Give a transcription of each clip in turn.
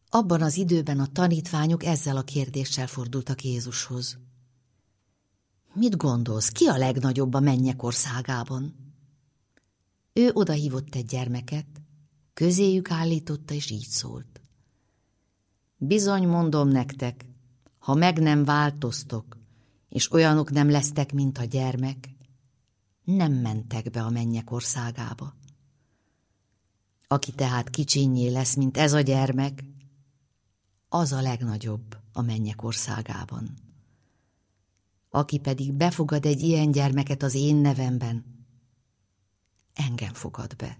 Abban az időben a tanítványok ezzel a kérdéssel fordultak Jézushoz. Mit gondolsz, ki a legnagyobb a mennyek országában? Ő odahívott egy gyermeket, közéjük állította, és így szólt. Bizony mondom nektek, ha meg nem változtok, és olyanok nem lesztek, mint a gyermek, nem mentek be a mennyek országába. Aki tehát kicsinnyé lesz, mint ez a gyermek, az a legnagyobb a mennyek országában. Aki pedig befogad egy ilyen gyermeket az én nevemben, engem fogad be.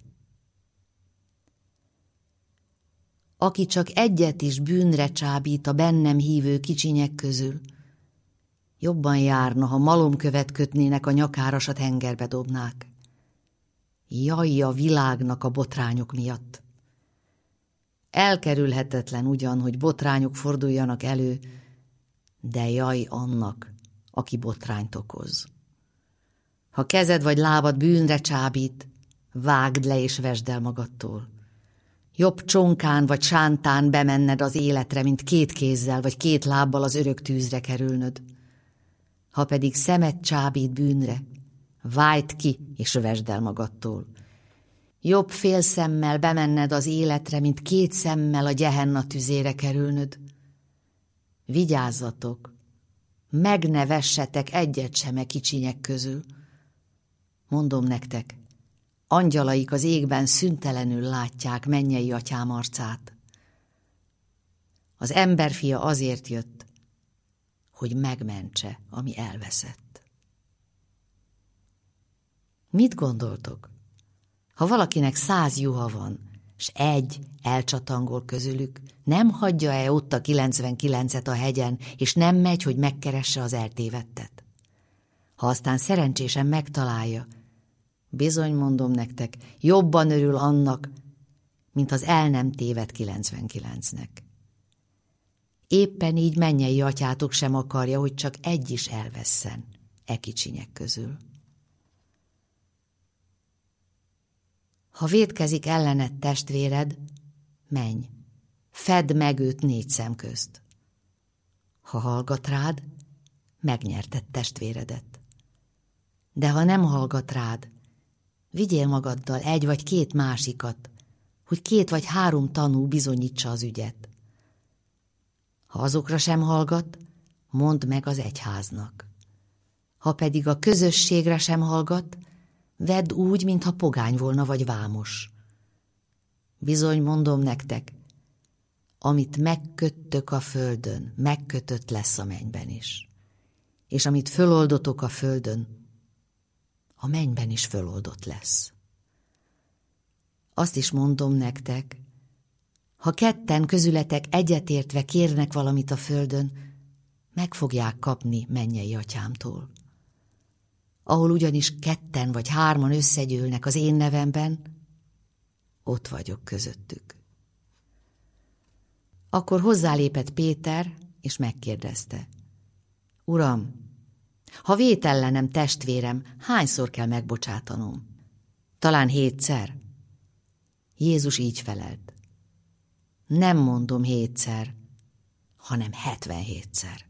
Aki csak egyet is bűnre csábít a bennem hívő kicsinyek közül, jobban járna, ha malomkövet kötnének a nyakára, s a tengerbe dobnák. Jaj a világnak a botrányok miatt! Elkerülhetetlen ugyan, hogy botrányok forduljanak elő, de jaj annak, aki botrányt okoz. Ha kezed vagy lábad bűnre csábít, vágd le és vesd el magadtól. Jobb csonkán vagy sántán bemenned az életre, mint 2 kézzel vagy 2 lábbal az örök tűzre kerülnöd. Ha pedig szemed csábít bűnre, vájt ki és vesd el magadtól. Jobb fél szemmel bemenned az életre, mint 2 szemmel a gyehenna tüzére kerülnöd. Vigyázzatok, meg ne vessetek egyet sem e kicsinyek közül. Mondom nektek, angyalaik az égben szüntelenül látják mennyei atyám arcát. Az emberfia azért jött, hogy megmentse, ami elveszett. Mit gondoltok? Ha valakinek 100 juha van, s egy elcsatangol közülük, nem hagyja-e ott a 99-et a hegyen, és nem megy, hogy megkeresse az eltévedtet? Ha aztán szerencsésen megtalálja, bizony mondom nektek, jobban örül annak, mint az el nem tévedt 99-nek. Éppen így mennyei atyátok sem akarja, hogy csak egy is elvesszen e kicsinyek közül. Ha vétkezik ellened testvéred, menj, fedd meg őt 4 szem közt. Ha hallgat rád, megnyerted testvéredet. De ha nem hallgat rád, vigyél magaddal 1 vagy 2 másikat, hogy 2 vagy 3 tanú bizonyítsa az ügyet. Ha azokra sem hallgat, mondd meg az egyháznak. Ha pedig a közösségre sem hallgat, vedd úgy, mintha pogány volna vagy vámos. Bizony mondom nektek, amit megköttök a földön, megkötött lesz a mennyben is. És amit föloldotok a földön, a mennyben is föloldott lesz. Azt is mondom nektek, ha 2 közületek egyetértve kérnek valamit a földön, meg fogják kapni mennyei atyámtól. Ahol ugyanis 2 vagy 3 összegyűlnek az én nevemben, ott vagyok közöttük. Akkor hozzálépett Péter, és megkérdezte, Uram, ha vét ellenem testvérem, hányszor kell megbocsátanom? Talán 7-szer? Jézus így felelt, nem mondom 7-szer, hanem 77-szer.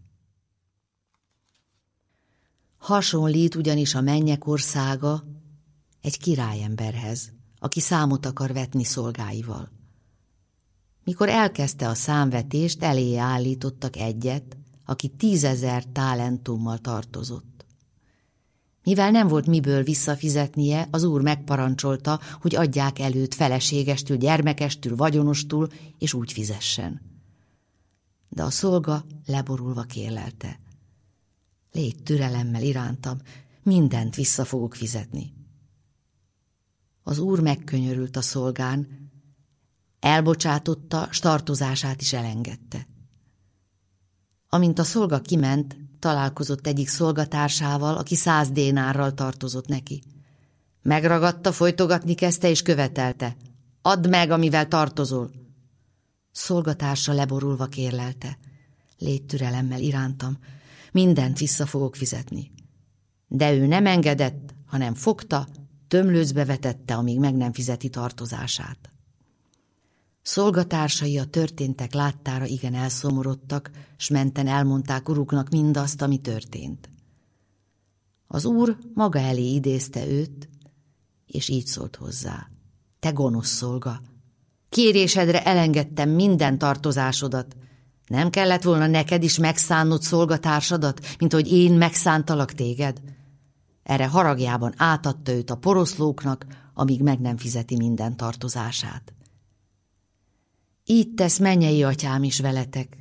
Hasonlít ugyanis a mennyek országa egy királyemberhez, aki számot akar vetni szolgáival. Mikor elkezdte a számvetést, eléje állítottak egyet, aki 10 000 talentummal tartozott. Mivel nem volt miből visszafizetnie, az úr megparancsolta, hogy adják előtt feleségestül, gyermekestül, vagyonostól, és úgy fizessen. De a szolga leborulva kérlelte, légy türelemmel irántam, mindent vissza fogok fizetni. Az úr megkönyörült a szolgán, elbocsátotta, s tartozását is elengedte. Amint a szolga kiment, találkozott egyik szolgatársával, aki 100 dénárral tartozott neki. Megragadta, folytogatni kezdte, és követelte, add meg, amivel tartozol. Szolgatársa leborulva kérlelte, légy türelemmel irántam, mindent vissza fogok fizetni. De ő nem engedett, hanem fogta, tömlőcbe vetette, amíg meg nem fizeti tartozását. Szolgatársai a történtek láttára igen elszomorodtak, s menten elmondták uruknak mindazt, ami történt. Az úr maga elé idézte őt, és így szólt hozzá: te gonosz szolga, kérésedre elengedtem minden tartozásodat. Nem kellett volna neked is megszánnod szolgatársadat, mint hogy én megszántalak téged? Erre haragjában átadta őt a poroszlóknak, amíg meg nem fizeti minden tartozását. Így tesz mennyei atyám is veletek.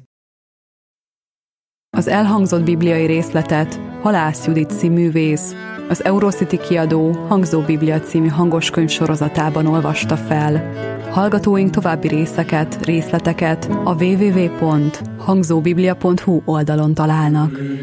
Az elhangzott bibliai részletet Halász Judit színművész, az Eurocity kiadó Hangzó Biblia című hangoskönyv sorozatában olvasta fel. Hallgatóink további részleteket a www.hangzóbiblia.hu oldalon találnak.